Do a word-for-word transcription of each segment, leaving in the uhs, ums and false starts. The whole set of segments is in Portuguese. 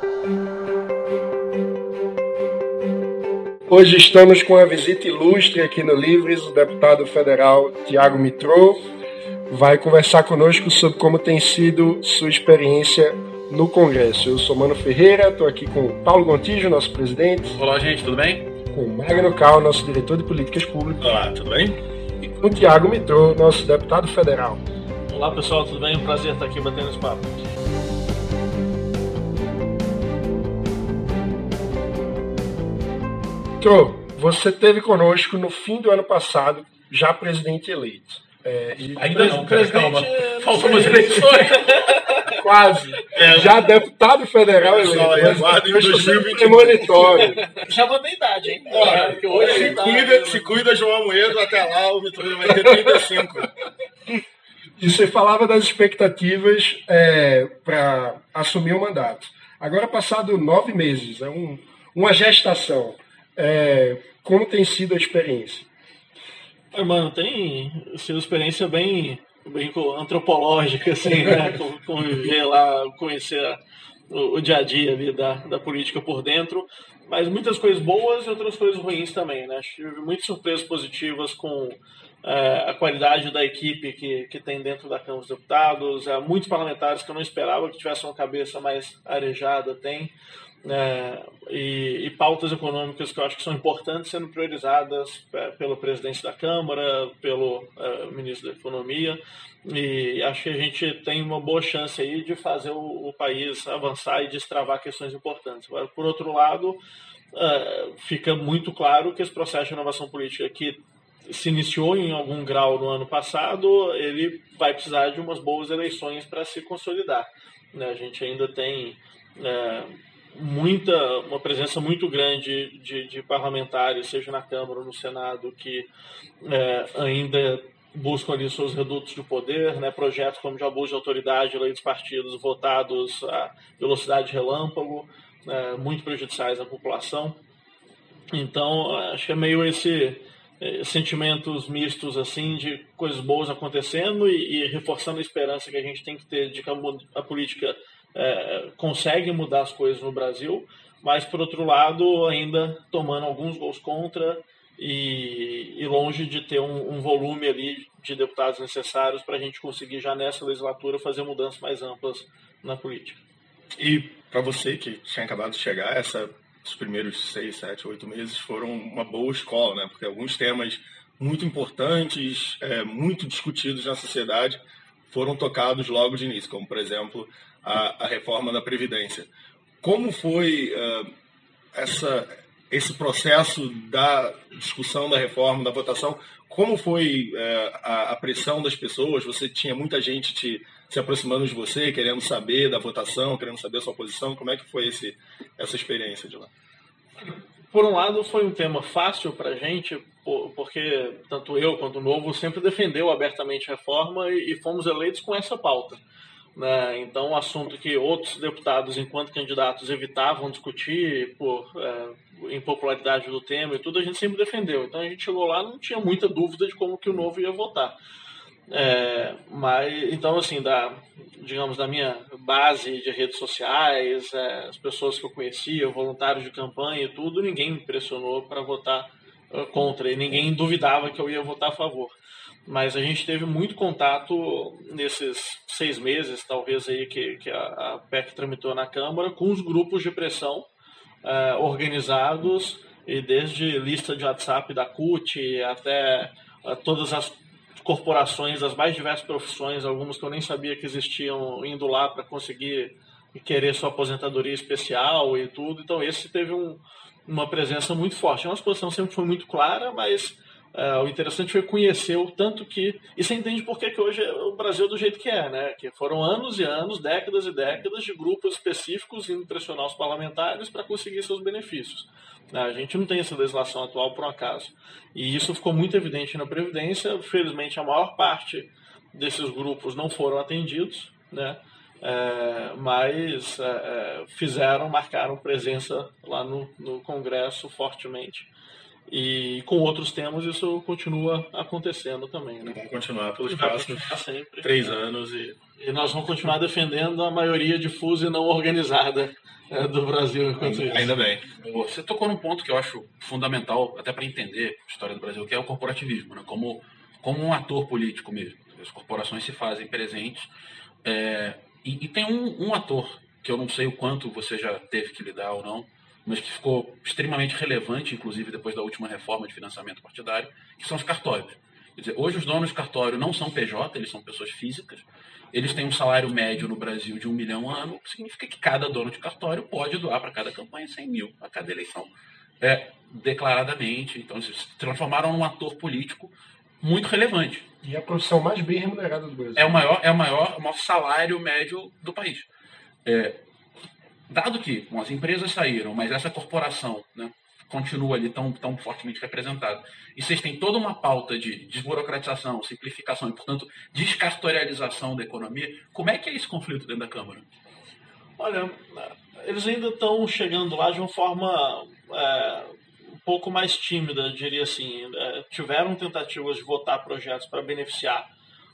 Hoje estamos com a visita ilustre aqui no Livres, o deputado federal Tiago Mitrô vai conversar conosco sobre como tem sido sua experiência no Congresso. Eu sou Mano Ferreira, estou aqui com o Paulo Gontijo, nosso presidente. Olá, gente, tudo bem? Com o Magno Cal, nosso diretor de políticas públicas. Olá, tudo bem? E com o Tiago Mitrô, nosso deputado federal. Olá, pessoal, tudo bem? Um prazer estar aqui batendo esse papo. Mitrô, você esteve conosco no fim do ano passado, já presidente eleito. É, e Ainda não, presidente, calma. Não Faltam umas eleições. Quase. É, já deputado federal eleito. Aguardo em dois mil e vinte e um. Premonitório. Já mandei idade, hein? Olha, Porque hoje se, tá, cuida, né? se cuida, João Amoedo, até lá o Mitrô vai ter trinta e cinco. E você falava das expectativas é, para assumir o mandato. Agora, passado nove meses, é um, uma gestação. É, como tem sido a experiência? É, mano, tem sido uma experiência bem, bem antropológica, assim, né? Conviver lá, conhecer o, o dia a dia ali da, da política por dentro, mas muitas coisas boas e outras coisas ruins também, né? Tive muitas surpresas positivas com é, a qualidade da equipe que, que tem dentro da Câmara dos Deputados, é, muitos parlamentares que eu não esperava que tivessem uma cabeça mais arejada, tem. É, e, e pautas econômicas que eu acho que são importantes sendo priorizadas é, pela presidência da Câmara, pelo é, ministro da Economia, e acho que a gente tem uma boa chance aí de fazer o, o país avançar e destravar questões importantes. Agora, por outro lado, é, fica muito claro que esse processo de inovação política que se iniciou em algum grau no ano passado, ele vai precisar de umas boas eleições para se consolidar, né? A gente ainda tem é, muita, uma presença muito grande de, de parlamentares, seja na Câmara ou no Senado, que é, ainda buscam ali seus redutos de poder, né? Projetos como de abuso de autoridade, lei dos partidos votados a velocidade relâmpago, é, muito prejudiciais à população. Então, acho que é meio esse é, sentimentos mistos assim de coisas boas acontecendo e, e reforçando a esperança que a gente tem que ter de que a, a política É, consegue mudar as coisas no Brasil, mas, por outro lado, ainda tomando alguns gols contra e, e longe de ter um, um volume ali de deputados necessários para a gente conseguir, já nessa legislatura, fazer mudanças mais amplas na política. E para você que tinha acabado de chegar, essa, os primeiros seis, sete, oito meses foram uma boa escola, né? Porque alguns temas muito importantes, é, muito discutidos na sociedade, foram tocados logo de início, como, por exemplo, a, a reforma da Previdência. Como foi uh, essa, esse processo da discussão da reforma, da votação? Como foi uh, a, a pressão das pessoas? Você tinha muita gente te, se aproximando de você, querendo saber da votação, querendo saber a sua posição. Como é que foi esse, essa experiência de lá? Por um lado, foi um tema fácil para a gente, porque tanto eu quanto o Novo sempre defendeu abertamente a reforma e fomos eleitos com essa pauta, né? Então, um assunto que outros deputados, enquanto candidatos, evitavam discutir por é, impopularidade do tema e tudo, a gente sempre defendeu. Então, a gente chegou lá, não tinha muita dúvida de como que o Novo ia votar. É, mas, então, assim, da, digamos, da minha base de redes sociais, é, as pessoas que eu conhecia, voluntários de campanha e tudo, ninguém me pressionou para votar uh, contra, e ninguém duvidava que eu ia votar a favor. Mas a gente teve muito contato nesses seis meses, talvez, aí que, que a, a P E C tramitou na Câmara, com os grupos de pressão uh, organizados, e desde lista de WhatsApp da C U T até uh, todas as corporações das mais diversas profissões, algumas que eu nem sabia que existiam, indo lá para conseguir querer sua aposentadoria especial e tudo. Então esse teve um, uma presença muito forte. A nossa posição sempre foi muito clara, mas uh, o interessante foi conhecer o tanto que... E você entende por que que hoje o Brasil é do jeito que é, né? Que foram anos e anos, décadas e décadas de grupos específicos indo pressionar os parlamentares para conseguir seus benefícios. A gente não tem essa legislação atual por um acaso. E isso ficou muito evidente na Previdência. Felizmente, a maior parte desses grupos não foram atendidos, né? É, mas é, fizeram, marcaram presença lá no, no Congresso fortemente. E com outros temas isso continua acontecendo também, né? Vamos continuar pelos Vai próximos sempre. três anos. E... e nós vamos continuar defendendo a maioria difusa e não organizada é, do Brasil enquanto isso. Ainda bem. Você tocou num ponto que eu acho fundamental, até para entender a história do Brasil, que é o corporativismo, né? Como, como um ator político mesmo. As corporações se fazem presentes. É, e, e tem um, um ator, que eu não sei o quanto você já teve que lidar ou não, mas que ficou extremamente relevante, inclusive depois da última reforma de financiamento partidário, que são os cartórios. Quer dizer, hoje os donos de cartório não são P J, eles são pessoas físicas. Eles têm um salário médio no Brasil de um milhão ano, o que significa que cada dono de cartório pode doar para cada campanha cem mil a cada eleição, é, declaradamente. Então, eles se transformaram num ator político muito relevante. E a profissão mais bem remunerada do Brasil. É o maior, é o maior, o maior salário médio do país. É, dado que bom, as empresas saíram, mas essa corporação, né, continua ali tão, tão fortemente representada, e vocês têm toda uma pauta de desburocratização, simplificação e, portanto, descartorialização da economia, como é que é esse conflito dentro da Câmara? Olha, eles ainda estão chegando lá de uma forma é, um pouco mais tímida, eu diria assim. É, tiveram tentativas de votar projetos para beneficiar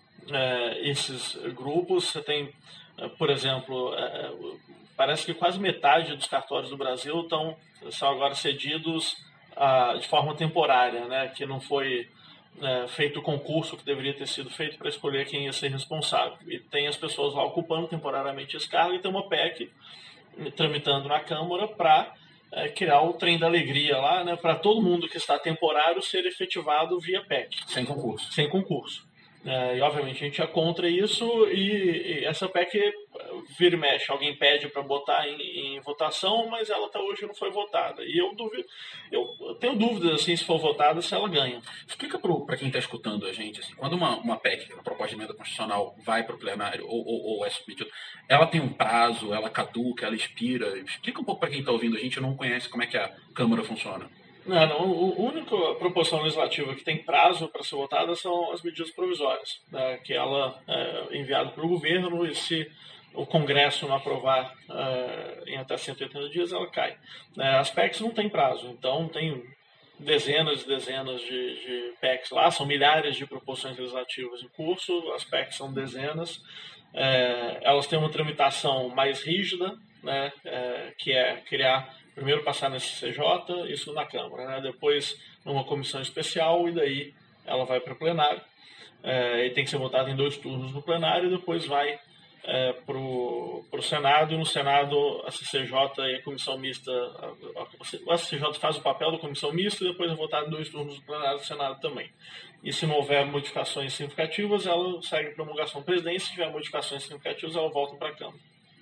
é, esses grupos. Você tem, é, por exemplo, é, parece que quase metade dos cartórios do Brasil estão, são agora cedidos ah, de forma temporária, né? Que não foi é, feito o concurso que deveria ter sido feito para escolher quem ia ser responsável. E tem as pessoas lá ocupando temporariamente esse cargo e tem uma P E C tramitando na Câmara para é, criar o trem da alegria lá, né? Para todo mundo que está temporário ser efetivado via P E C. Sem concurso. Sem concurso. É, e, obviamente, a gente é contra isso e, e essa P E C vira e mexe. Alguém pede para botar em, em votação, mas ela até hoje não foi votada. E eu, duvido, eu tenho dúvidas, assim, se for votada, se ela ganha. Explica para quem está escutando a gente, assim, quando uma, uma P E C, uma proposta de emenda constitucional, vai para o plenário ou, ou, ou é submetida, ela tem um prazo, ela caduca, ela expira. Explica um pouco para quem está ouvindo, a gente não conhece como é que a Câmara funciona. Não, não. A única proposição legislativa que tem prazo para ser votada são as medidas provisórias, né, que ela é enviada para o governo e se o Congresso não aprovar é, em até cento e oitenta dias, ela cai. É, as P E Cs não têm prazo, então tem dezenas e dezenas de, de P E Cs lá, são milhares de proposições legislativas em curso, as P E Cs são dezenas, é, elas têm uma tramitação mais rígida, né, é, que é criar... Primeiro passar nesse C J, isso na Câmara, né? Depois numa comissão especial e daí ela vai para o plenário. É, e tem que ser votada em dois turnos no plenário e depois vai é, para o Senado. E no Senado a C C J e a comissão mista, a, a, a C C J faz o papel da comissão mista e depois é votada em dois turnos no plenário do Senado também. E se não houver modificações significativas, ela segue a promulgação do presidente. Se tiver modificações significativas, ela volta para a Câmara.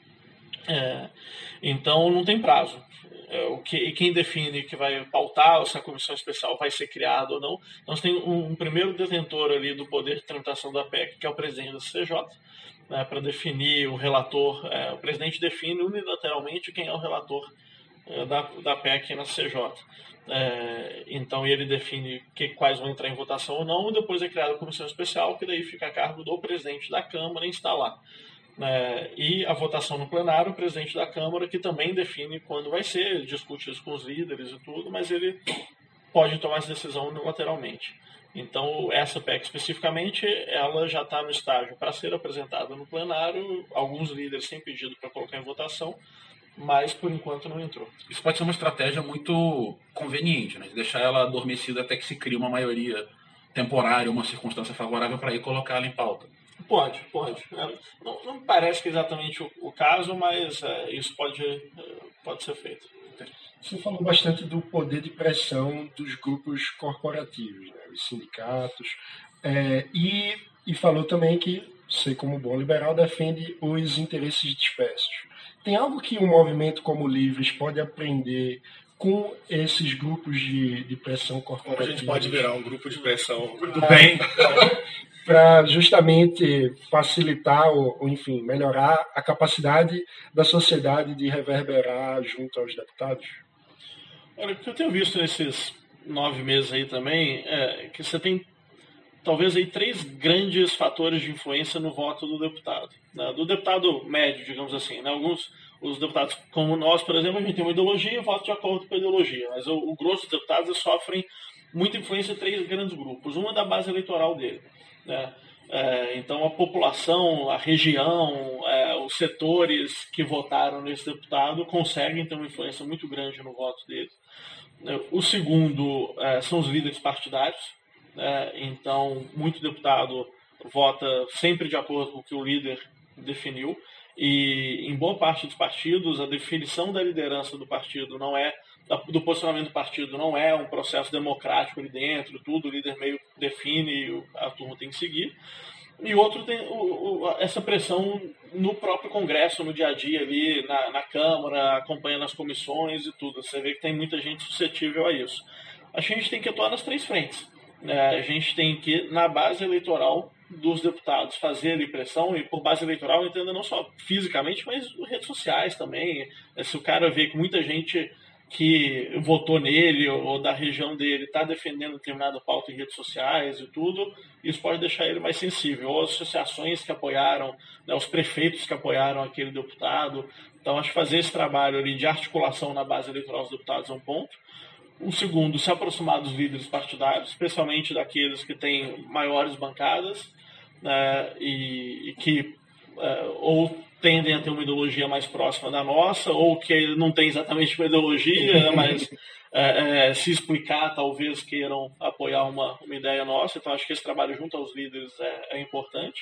É, então não tem prazo. É, o que, e quem define que vai pautar se a comissão especial vai ser criada ou não. Nós temos um, um primeiro detentor ali do poder de tramitação da P E C, que é o presidente da C C J, né, para definir o relator. É, o presidente define unilateralmente quem é o relator é, da, da P E C na C C J. É, então ele define que, quais vão entrar em votação ou não, e depois é criada a comissão especial, que daí fica a cargo do presidente da Câmara instalar. É, e a votação no plenário, o presidente da Câmara, que também define quando vai ser, ele discute isso com os líderes e tudo, mas ele pode tomar essa decisão unilateralmente. Então, essa P E C especificamente, ela já está no estágio para ser apresentada no plenário, alguns líderes têm pedido para colocar em votação, mas por enquanto não entrou. Isso pode ser uma estratégia muito conveniente, né? De deixar ela adormecida até que se crie uma maioria temporária, uma circunstância favorável para ir colocar ela em pauta. Pode, pode. Não, não me parece que é exatamente o, o caso, mas é, isso pode, pode ser feito. Você falou bastante do poder de pressão dos grupos corporativos, né, os sindicatos, é, e, e falou também que você, como bom liberal, defende os interesses dispersos. Tem algo que um movimento como o Livres pode aprender com esses grupos de, de pressão corporativa? A gente pode virar um grupo de pressão do bem. Para justamente facilitar ou, ou, enfim, melhorar a capacidade da sociedade de reverberar junto aos deputados? Olha, o que eu tenho visto nesses nove meses aí também é que você tem talvez aí três grandes fatores de influência no voto do deputado. Né? Do deputado médio, digamos assim. Né? Alguns os deputados, como nós, por exemplo, a gente tem uma ideologia e voto de acordo com a ideologia. Mas o, o grosso dos deputados sofrem muita influência de três grandes grupos. Uma da base eleitoral dele. Né? É, então, a população, a região, é, os setores que votaram nesse deputado conseguem ter uma influência muito grande no voto dele. O segundo é, são os líderes partidários. É, então, muito deputado vota sempre de acordo com o que o líder definiu. E, em boa parte dos partidos, a definição da liderança do partido não é, do posicionamento do partido não é um processo democrático ali dentro, tudo, o líder meio define e a turma tem que seguir. E outro tem o, o, essa pressão no próprio Congresso, no dia a dia ali, na, na Câmara, acompanhando as comissões e tudo. Você vê que tem muita gente suscetível a isso. A gente tem que atuar nas três frentes. É, a gente tem que, na base eleitoral dos deputados, fazer ali pressão, e por base eleitoral, entenda não só fisicamente, mas redes sociais também. Se o cara vê que muita gente que votou nele ou da região dele está defendendo determinada pauta em redes sociais e tudo, isso pode deixar ele mais sensível. Ou as associações que apoiaram, né, os prefeitos que apoiaram aquele deputado. Então, acho que fazer esse trabalho ali de articulação na base eleitoral dos deputados é um ponto. Um segundo, se aproximar dos líderes partidários, especialmente daqueles que têm maiores bancadas, né, e, e que uh, ou tendem a ter uma ideologia mais próxima da nossa, ou que não tem exatamente uma ideologia, né, mas é, é, se explicar, talvez queiram apoiar uma, uma ideia nossa. Então, acho que esse trabalho junto aos líderes é, é importante.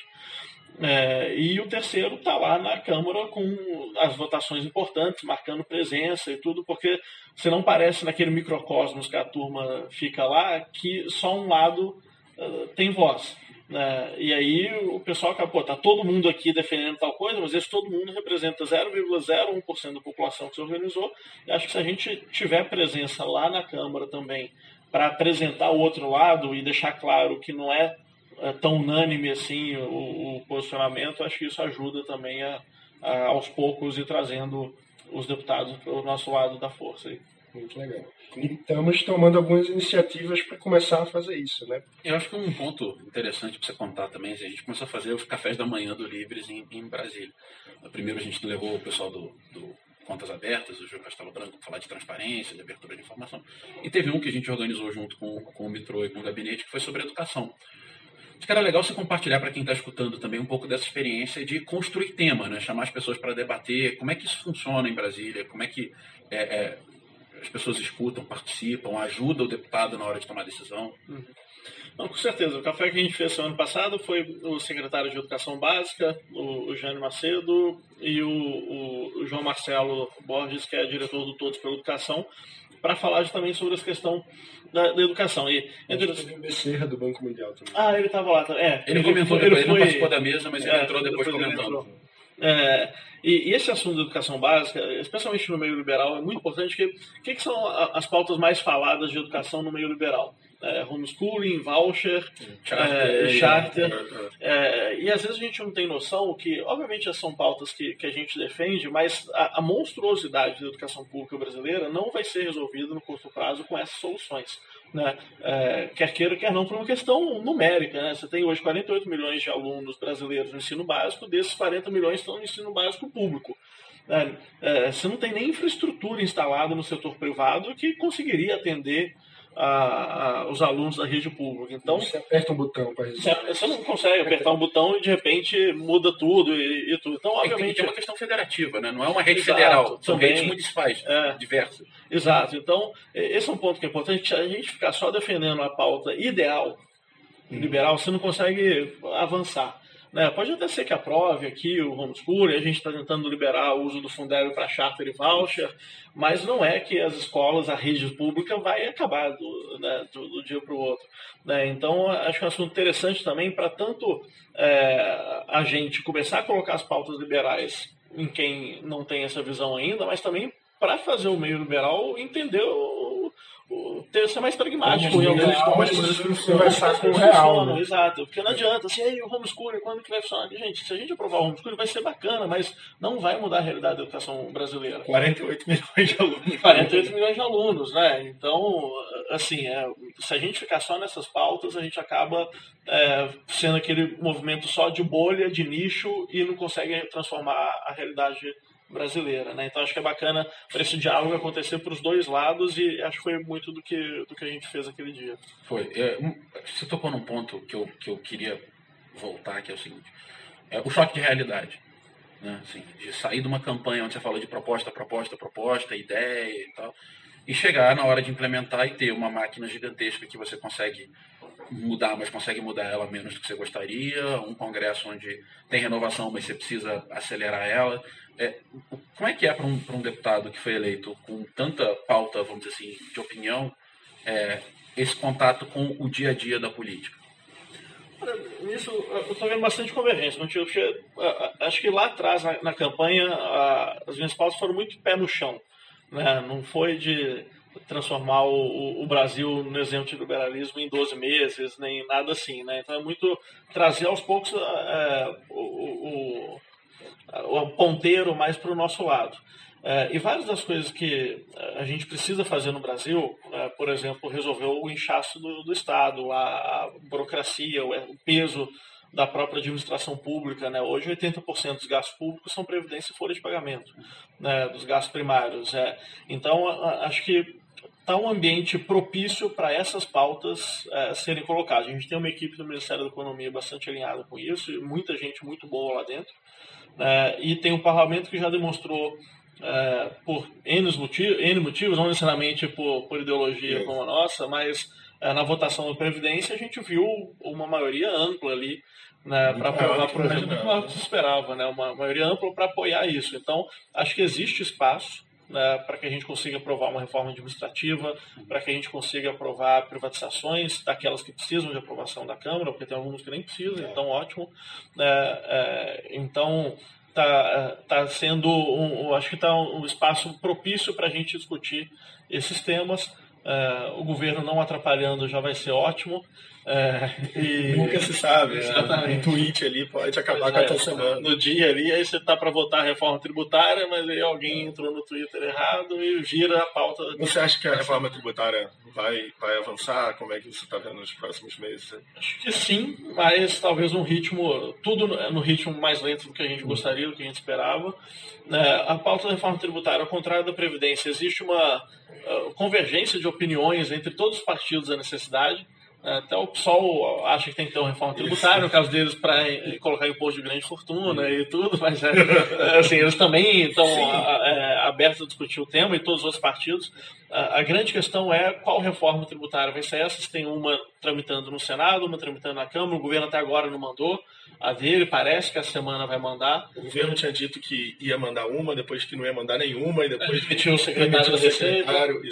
É, e o terceiro está lá na Câmara com as votações importantes, marcando presença e tudo, porque se não parece naquele microcosmos que a turma fica lá, que só um lado uh, tem voz. Né? E aí o pessoal acaba, tá todo mundo aqui defendendo tal coisa, mas esse todo mundo representa zero vírgula zero um por cento da população que se organizou. E acho que se a gente tiver presença lá na Câmara também para apresentar o outro lado e deixar claro que não é, é tão unânime assim o, o posicionamento, acho que isso ajuda também a, a aos poucos ir trazendo os deputados para o nosso lado da força aí. Muito legal. E estamos tomando algumas iniciativas para começar a fazer isso, né? Eu acho que um ponto interessante para você contar também, a gente começou a fazer os cafés da manhã do Livres em, em Brasília. Primeiro a gente levou o pessoal do, do Contas Abertas, o Gil Castelo Branco, para falar de transparência, de abertura de informação. E teve um que a gente organizou junto com, com o Mitrô e com o gabinete, que foi sobre educação. Acho que era legal você compartilhar para quem está escutando também um pouco dessa experiência de construir tema, né? Chamar as pessoas para debater como é que isso funciona em Brasília, como é que é, é, as pessoas escutam, participam, ajudam o deputado na hora de tomar decisão. Uhum. Não, com certeza. O café que a gente fez semana passada foi o secretário de Educação Básica, o, o Jânio Macedo, e o, o, o João Marcelo Borges, que é diretor do Todos pela Educação, para falar justamente sobre essa questão da, da educação. E, entre... Teve o Becerra do Banco Mundial também. Ah, ele estava lá. É, ele, ele comentou, ele, depois, ele não participou da mesa, mas ele é, entrou depois, depois comentando. É, e, e esse assunto da educação básica, especialmente no meio liberal, é muito importante. O que, que são as pautas mais faladas de educação no meio liberal? É, homeschooling, voucher, charter, é, charter é, e às vezes a gente não tem noção que, obviamente, essas são pautas que, que a gente defende, mas a, a monstruosidade da educação pública brasileira não vai ser resolvida no curto prazo com essas soluções. Né? É, quer queira, quer não, por uma questão numérica. Né? Você tem hoje quarenta e oito milhões de alunos brasileiros no ensino básico, desses quarenta milhões estão no ensino básico público. É, é, você não tem nem infraestrutura instalada no setor privado que conseguiria atender A, a, os alunos da rede pública. Então, você aperta um botão para resolver. Você não consegue apertar um botão e de repente muda tudo e, e tudo. Então, obviamente, é uma questão federativa, né? Não é uma rede Exato, federal, são também, redes municipais é, diversas. Exato. Então, esse é um ponto que é importante. A gente ficar só defendendo a pauta ideal hum. liberal, você não consegue avançar. Né? Pode até ser que aprove aqui o homeschooling, a gente está tentando liberar o uso do fundério para charter e voucher, mas não é que as escolas, a rede pública vai acabar do, né, do, do dia para o outro. Né? Então, acho que é um assunto interessante também para tanto é, a gente começar a colocar as pautas liberais em quem não tem essa visão ainda, mas também para fazer o meio liberal entender o ter ser mais pragmático em algumas coisas, conversar com o real, né? Exato, porque não adianta assim, aí o homeschooling, quando que vai funcionar? Gente, se a gente aprovar o homeschooling vai ser bacana, mas não vai mudar a realidade da educação brasileira. quarenta e oito milhões de alunos. quarenta e oito milhões de alunos, né? Então, assim, é, se a gente ficar só nessas pautas, a gente acaba é, sendo aquele movimento só de bolha, de nicho, e não consegue transformar a realidade brasileira, né? Então acho que é bacana para esse diálogo acontecer para os dois lados, e acho que foi muito do que, do que a gente fez aquele dia. Foi. É, você tocou num ponto que eu, que eu queria voltar, que é o seguinte, é o choque de realidade. Né? Assim, de sair de uma campanha onde você fala de proposta, proposta, proposta, ideia e tal, e chegar na hora de implementar e ter uma máquina gigantesca que você consegue mudar, mas consegue mudar ela menos do que você gostaria, um congresso onde tem renovação, mas você precisa acelerar ela. É, como é que é para um, para um deputado que foi eleito com tanta pauta, vamos dizer assim, de opinião, é, esse contato com o dia a dia da política? Nisso, eu estou vendo bastante convergência contigo, porque uh, acho que lá atrás, na, na campanha, uh, as minhas pautas foram muito pé no chão. Né? Não foi de transformar o, o Brasil no exemplo de liberalismo em doze meses, nem nada assim. Né? Então é muito trazer aos poucos uh, o, o, o ponteiro mais para o nosso lado. É, e várias das coisas que a gente precisa fazer no Brasil, é, por exemplo, resolver o inchaço do, do Estado, a, a burocracia, o, o peso da própria administração pública. Né? Hoje, oitenta por cento dos gastos públicos são previdência e folha de pagamento, né, dos gastos primários. É. Então, a, acho que está um ambiente propício para essas pautas é, serem colocadas. A gente tem uma equipe do Ministério da Economia bastante alinhada com isso, e muita gente muito boa lá dentro. É, e tem um parlamento que já demonstrou, É, por N motivos, N motivos, não necessariamente por, por ideologia como a nossa, mas é, na votação da Previdência a gente viu uma maioria ampla ali, né, para aprovar, por exemplo, muito maior do que se esperava, né, uma maioria ampla para apoiar isso. Então, acho que existe espaço, né, para que a gente consiga aprovar uma reforma administrativa, para que a gente consiga aprovar privatizações daquelas que precisam de aprovação da Câmara, porque tem alguns que nem precisam, é. Então ótimo. É, é, então, Está tá sendo, um, acho que está um espaço propício para a gente discutir esses temas. É, o governo não atrapalhando já vai ser ótimo. É, e... Nunca se sabe, exatamente. Um tweet ali pode acabar com a tua semana. No dia ali, aí você está para votar a reforma tributária, mas aí alguém entrou no Twitter errado e gira a pauta. Você acha que a reforma tributária vai, vai avançar? Como é que você está vendo nos próximos meses? Acho que sim, mas talvez um ritmo, tudo no ritmo mais lento do que a gente gostaria, do que a gente esperava. É, a pauta da reforma tributária, ao contrário da Previdência, existe uma uh, convergência de opiniões entre todos os partidos da necessidade. Até o PSOL acha que tem que ter uma reforma tributária, no caso deles, para colocar imposto de grande fortuna e tudo, mas é, assim, eles também estão é, abertos a discutir o tema, e todos os outros partidos. A, a grande questão é qual reforma tributária vai ser essa. Se tem uma tramitando no Senado, uma tramitando na Câmara, o governo até agora não mandou a dele, parece que a semana vai mandar. O governo tinha dito que ia mandar uma, depois que não ia mandar nenhuma, e depois demitiu o secretário da Receita.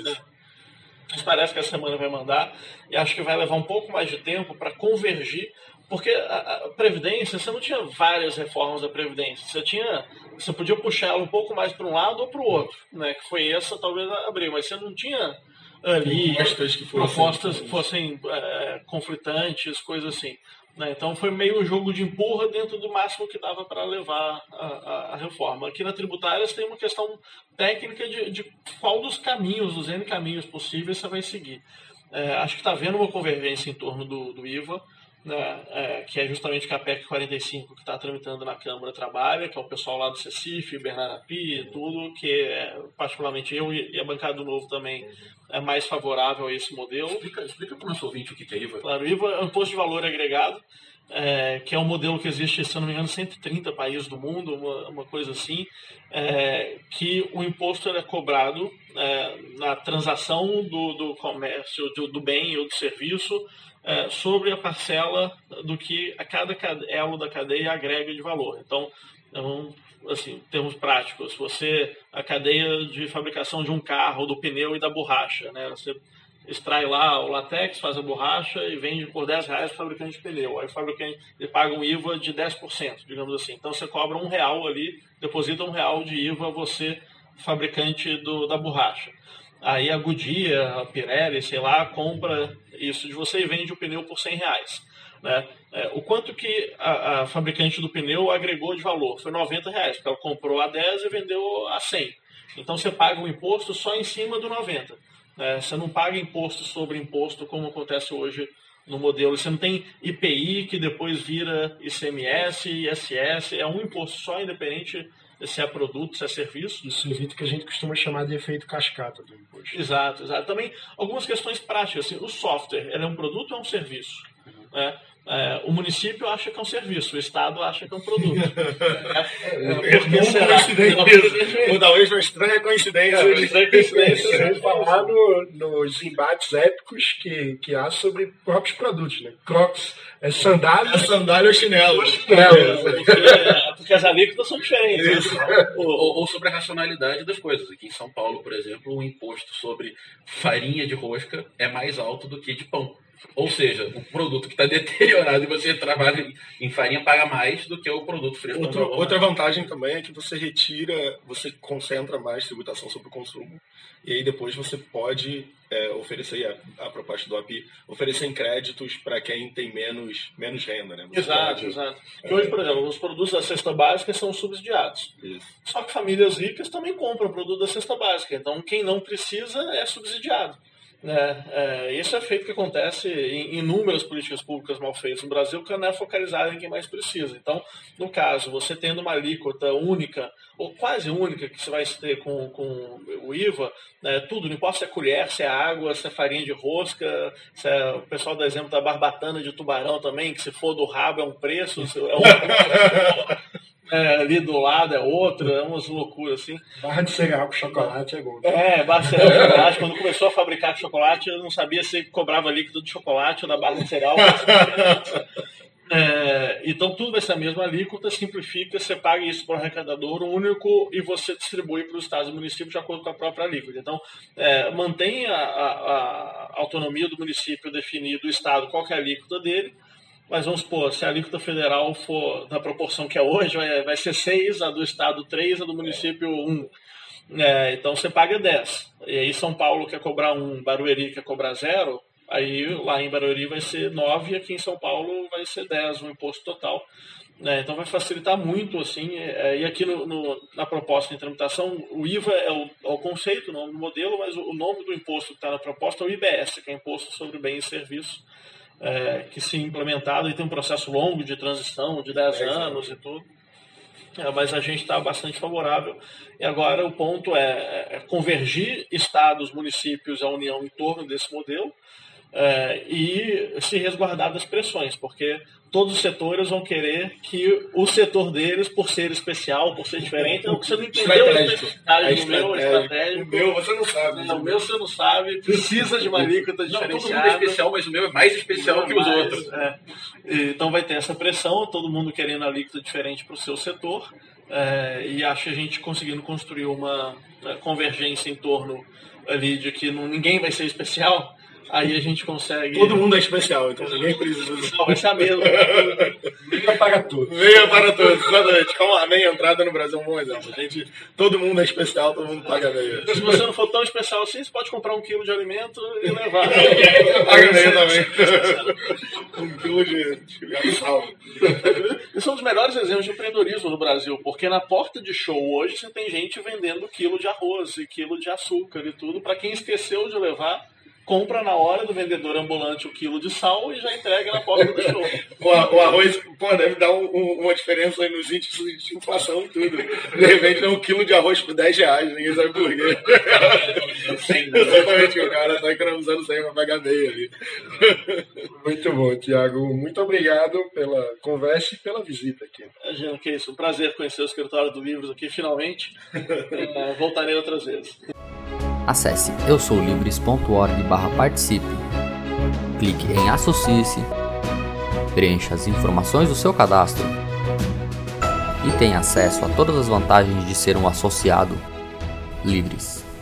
Mas parece que a semana vai mandar, e acho que vai levar um pouco mais de tempo para convergir, porque a, a Previdência, você não tinha várias reformas da Previdência, você tinha, você podia puxar ela um pouco mais para um lado ou para o outro, né, que foi essa talvez a abrir, mas você não tinha ali propostas que fossem, propostas que fossem é, conflitantes, coisas assim. Né? Então foi meio um jogo de empurra dentro do máximo que dava para levar a, a, a reforma. Aqui na tributária você tem uma questão técnica de, de qual dos caminhos, dos N caminhos possíveis você vai seguir. É, acho que está havendo uma convergência em torno do, do I V A, né? É, que é justamente que a P E C quarenta e cinco que está tramitando na Câmara trabalha, que é o pessoal lá do CECIF, Bernardo Api e tudo, que é, particularmente eu e a bancada do Novo também é mais favorável a esse modelo. Explica, explica para o nosso ouvinte o que é I V A. Claro, o I V A é um imposto de valor agregado, é, que é um modelo que existe, se não me engano, em cento e trinta países do mundo, uma, uma coisa assim, é, que o imposto é cobrado é, na transação do, do comércio, do, do bem ou do serviço, é, sobre a parcela do que a cada elo da cadeia agrega de valor. Então, assim, em termos práticos, você, a cadeia de fabricação de um carro, do pneu e da borracha, né? Você extrai lá o látex, faz a borracha e vende por dez reais para o fabricante de pneu. Aí o fabricante ele paga um I V A de dez por cento, digamos assim. Então você cobra um real ali, deposita um real de I V A você, fabricante do, da borracha. Aí a Goodyear, a Pirelli, sei lá, compra isso de você e vende o pneu por cem reais. Né? É, o quanto que a, a fabricante do pneu agregou de valor? Foi noventa reais, porque ela comprou a dez e vendeu a cem. Então você paga um imposto só em cima do noventa. É, você não paga imposto sobre imposto como acontece hoje no modelo. Você não tem I P I que depois vira I C M S, I S S. É um imposto só, independente se é produto, se é serviço. Isso evita o que a gente costuma chamar de efeito cascata do imposto. Exato, exato. Também algumas questões práticas. Assim, o software, ele é um produto ou é um serviço? Uhum. É, É, o município acha que é um serviço, o Estado acha que é um produto. É, porque será? Ou talvez uma estranha coincidência. É, uma estranha coincidência. Sem falar no, nos embates épicos que, que há sobre próprios produtos, né? Crocs, é sandália. É sandália ou chinelo. chinelo. Porque, porque as alíquotas são diferentes. Ou, ou, ou sobre a racionalidade das coisas. Aqui em São Paulo, por exemplo, o imposto sobre farinha de rosca é mais alto do que de pão. Ou seja, o produto que está deteriorado e você trabalha em farinha paga mais do que o produto fresco. Outro, outra vantagem também é que você retira, você concentra mais tributação sobre o consumo. E aí depois você pode é, oferecer, a, a proposta do A P I, oferecer em créditos para quem tem menos, menos renda. Né? Você exato, pode, exato. Porque hoje, por exemplo, os produtos da cesta básica são subsidiados. Isso. Só que famílias ricas também compram produto da cesta básica. Então, quem não precisa é subsidiado. É, é, esse é o efeito que acontece em inúmeras políticas públicas mal feitas no Brasil, que não é focalizada em quem mais precisa. Então, no caso, você tendo uma alíquota única, ou quase única, que você vai ter com, com o I V A, né, tudo, não importa se é colher, se é água, se é farinha de rosca, se é, o pessoal dá exemplo da barbatana de tubarão também, que se for do rabo é um preço, se é um... É, ali do lado é outra, é umas loucuras assim. Barra de cereal com chocolate é bom. É, barra de cereal com chocolate. Quando começou a fabricar chocolate, eu não sabia se cobrava líquido de chocolate ou da barra de cereal. É, então tudo vai ser a mesma alíquota, simplifica, você paga isso para o arrecadador único e você distribui para os estados e municípios de acordo com a própria alíquota. Então, é, mantém a, a, a autonomia do município definir do estado qual que é a alíquota dele. Mas vamos supor, se a alíquota federal for da proporção que é hoje, vai, vai ser seis, a do estado três, a do município um. É, então você paga dez. E aí São Paulo quer cobrar um, Barueri quer cobrar zero, aí lá em Barueri vai ser nove e aqui em São Paulo vai ser dez, o imposto total. É, então vai facilitar muito, assim, é, e aqui no, no, na proposta de tramitação, o I V A é o, é o conceito, o nome do modelo, mas o, o nome do imposto que está na proposta é o I B S, que é Imposto sobre Bens e Serviços. É, que se implementado e tem um processo longo de transição, de dez anos e tudo. É, mas a gente está bastante favorável. E agora o ponto é, é convergir estados, municípios e a União em torno desse modelo é, e se resguardar das pressões, porque todos os setores vão querer que o setor deles, por ser especial, por ser diferente, é o que você não entendeu a especificidade do meu, estratégico. O meu você não sabe. Não, o meu você não sabe, precisa de uma alíquota diferenciada. Todo mundo é especial, mas o meu é mais especial é que os mais, outros. É. Então vai ter essa pressão, todo mundo querendo a alíquota diferente para o seu setor, é, e acho que a gente conseguindo construir uma convergência em torno ali de que não, ninguém vai ser especial. Aí a gente consegue... Todo mundo é especial, então ninguém precisa... Não, vai ser a mesma. Venha para todos. Venha para todos, exatamente. Como a meia entrada no Brasil é um bom exemplo. A gente, todo mundo é especial, todo mundo paga meia. Se você não for tão especial assim, você pode comprar um quilo de alimento e levar. Paga meia também. Um quilo de, de sal. Isso são um dos melhores exemplos de empreendedorismo no Brasil, porque na porta de show hoje você tem gente vendendo quilo de arroz e quilo de açúcar e tudo, para quem esqueceu de levar, compra na hora do vendedor ambulante o quilo de sal e já entrega na porta do show. O, o arroz, pô, deve dar um, um, uma diferença aí nos índices de inflação e tudo. De repente é um quilo de arroz por dez reais, ninguém sabe por quê. Exatamente, o cara tá economizando cem pra pagar meia ali. Muito bom, Tiago. Muito obrigado pela conversa e pela visita aqui. Imagina que é isso, um prazer conhecer o escritório do Livros aqui, finalmente. É, voltarei outras vezes. Acesse eu sou livres ponto org barra participe, clique em associe-se, preencha as informações do seu cadastro e tenha acesso a todas as vantagens de ser um associado Livres.